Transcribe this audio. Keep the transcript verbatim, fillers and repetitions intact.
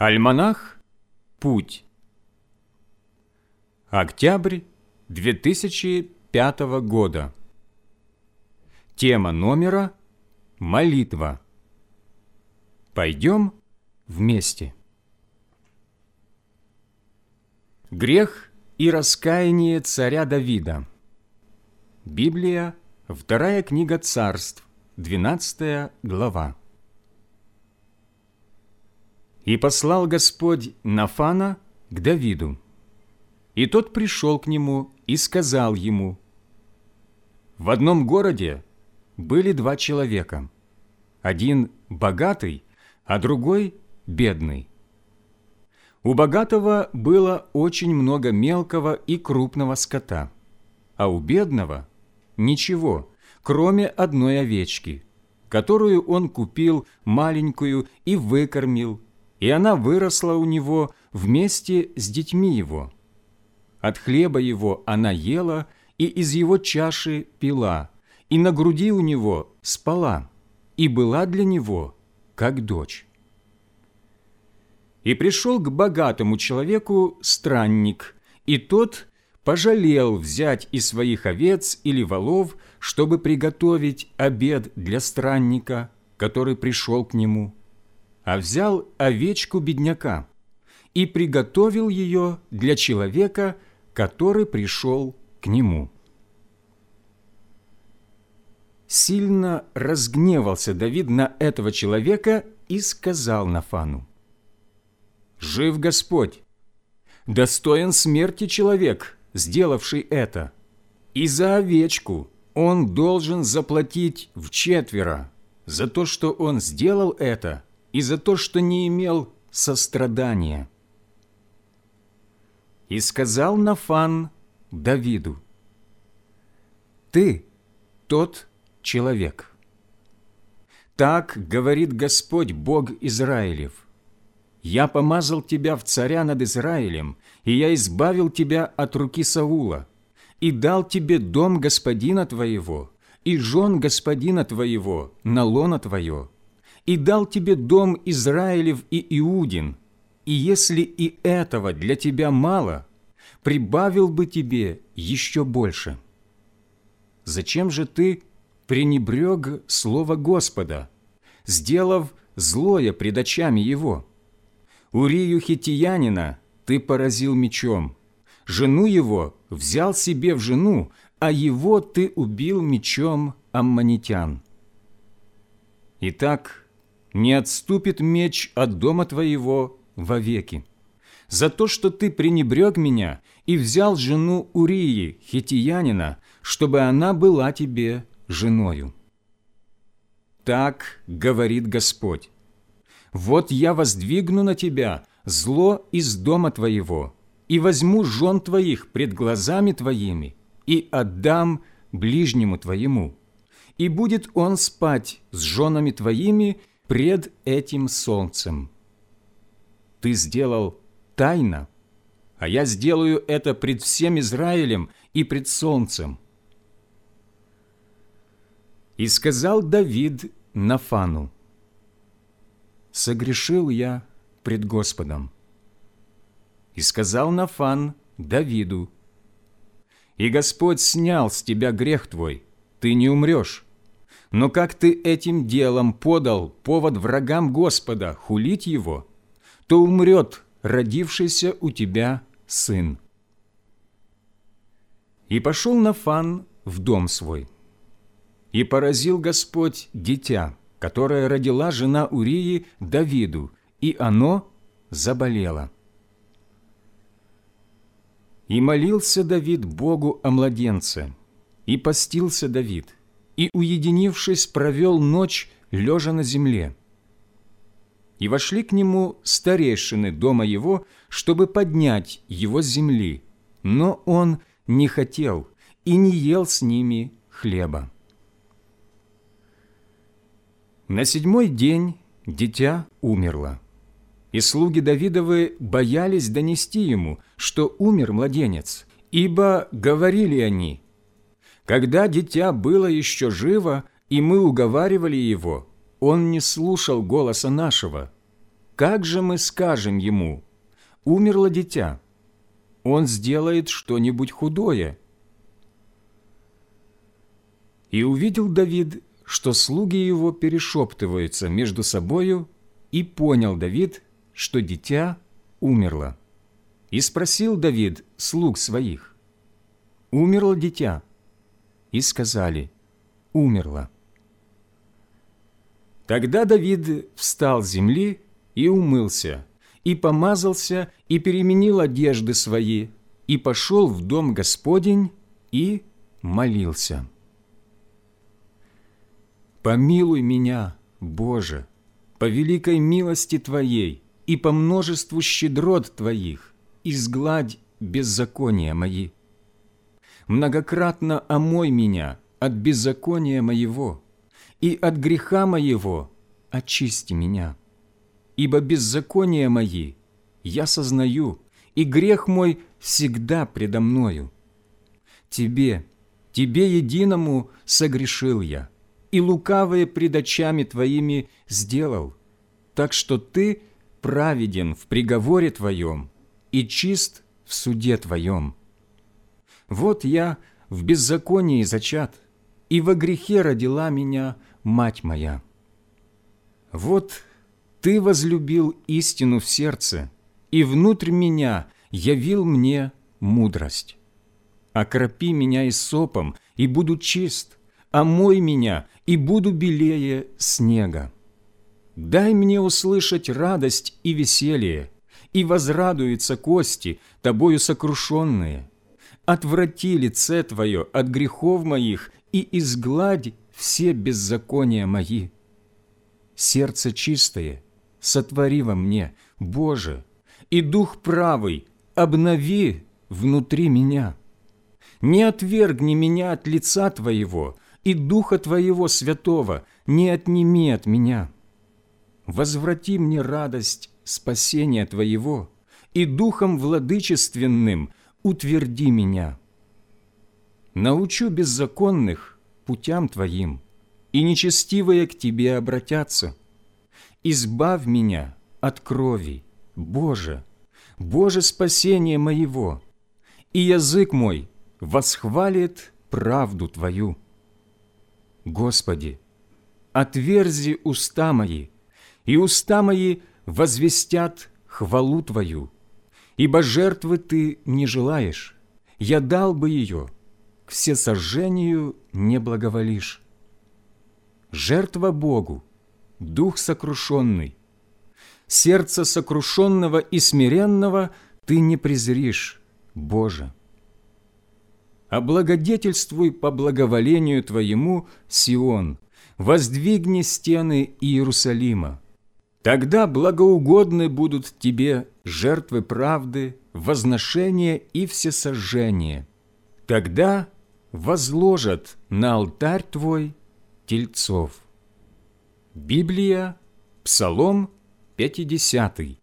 Альманах «Путь». Октябрь две тысячи пятого года. Тема номера «Молитва». Пойдем вместе. Грех и раскаяние царя Давида. Библия, вторая книга Царств, двенадцатая глава. «И послал Господь Нафана к Давиду, и тот пришел к нему и сказал ему: в одном городе были два человека, один богатый, а другой бедный. У богатого было очень много мелкого и крупного скота, а у бедного ничего, кроме одной овечки, которую он купил маленькую и выкормил, и она выросла у него вместе с детьми его. От хлеба его она ела и из его чаши пила, и на груди у него спала, и была для него как дочь. И пришел к богатому человеку странник, и тот пожалел взять из своих овец или волов, чтобы приготовить обед для странника, который пришел к нему, а взял овечку бедняка и приготовил ее для человека, который пришел к нему. Сильно разгневался Давид на этого человека и сказал Нафану: «Жив Господь! Достоин смерти человек, сделавший это, и за овечку он должен заплатить вчетверо за то, что он сделал это, и за то, что не имел сострадания». И сказал Нафан Давиду: «Ты тот человек. Так говорит Господь, Бог Израилев: я помазал тебя в царя над Израилем, и я избавил тебя от руки Саула, и дал тебе дом господина твоего, и жен господина твоего на лоно твое, и дал тебе дом Израилев и Иудин, и если и этого для тебя мало, прибавил бы тебе еще больше. Зачем же ты пренебрег слово Господа, сделав злое пред очами его? Урию хиттиянина ты поразил мечом, жену его взял себе в жену, а его ты убил мечом аммонитян. Итак, не отступит меч от дома твоего вовеки, за то, что ты пренебрег меня и взял жену Урии хиттиянина, чтобы она была тебе женою. Так говорит Господь: вот я воздвигну на тебя зло из дома твоего, и возьму жен твоих пред глазами твоими, и отдам ближнему твоему, и будет он спать с женами твоими пред этим солнцем. Ты сделал тайно, а я сделаю это пред всем Израилем и пред солнцем». И сказал Давид Нафану: «Согрешил я пред Господом». И сказал Нафан Давиду: «И Господь снял с тебя грех твой, ты не умрешь. Но как ты этим делом подал повод врагам Господа хулить его, то умрет родившийся у тебя сын». И пошел Нафан в дом свой. И поразил Господь дитя, которое родила жена Урии Давиду, и оно заболело. И молился Давид Богу о младенце, и постился Давид, и, уединившись, провел ночь, лежа на земле. И вошли к нему старейшины дома его, чтобы поднять его с земли, но он не хотел и не ел с ними хлеба. На седьмой день дитя умерло, и слуги Давидовы боялись донести ему, что умер младенец, ибо говорили они: «Когда дитя было еще живо, и мы уговаривали его, он не слушал голоса нашего. как же мы скажем ему: умерло дитя? Он сделает что-нибудь худое». И увидел Давид, что слуги его перешептываются между собою, и понял Давид, что дитя умерло. И спросил Давид слуг своих: «Умерло дитя?» И сказали: «Умерло». Тогда Давид встал с земли и умылся, и помазался, и переменил одежды свои, и пошел в дом Господень, и молился: «Помилуй меня, Боже, по великой милости Твоей и по множеству щедрот Твоих, изгладь беззакония мои. Многократно омой меня от беззакония моего, и от греха моего очисти меня. Ибо беззакония мои я сознаю, и грех мой всегда предо мною. Тебе, Тебе единому согрешил я, и лукавое пред очами Твоими сделал, так что Ты праведен в приговоре Твоем и чист в суде Твоем. Вот я в беззаконии зачат, и во грехе родила меня мать моя. Вот Ты возлюбил истину в сердце, и внутрь меня явил мне мудрость. Окропи меня исопом, и буду чист, омой меня, и буду белее снега. Дай мне услышать радость и веселье, и возрадуются кости, Тобою сокрушенные. Отврати лице Твое от грехов моих и изгладь все беззакония мои. Сердце чистое сотвори во мне, Боже, и дух правый обнови внутри меня. Не отвергни меня от лица Твоего, и Духа Твоего Святого не отними от меня. Возврати мне радость спасения Твоего, и Духом владычественным утверди меня. Научу беззаконных путям Твоим, и нечестивые к Тебе обратятся. Избавь меня от крови, Боже, Боже спасение моего, и язык мой восхвалит правду Твою. Господи, отверзи уста мои, и уста мои возвестят хвалу Твою, ибо жертвы Ты не желаешь, я дал бы ее, к всесожжению не благоволишь. Жертва Богу, дух сокрушенный, сердце сокрушенного и смиренного Ты не презришь, Боже. Облагодетельствуй по благоволению Твоему Сион, воздвигни стены Иерусалима. Тогда благоугодны будут Тебе жертвы правды, возношения и всесожжения. Тогда возложат на алтарь Твой тельцов». Библия, Псалом пятидесятый.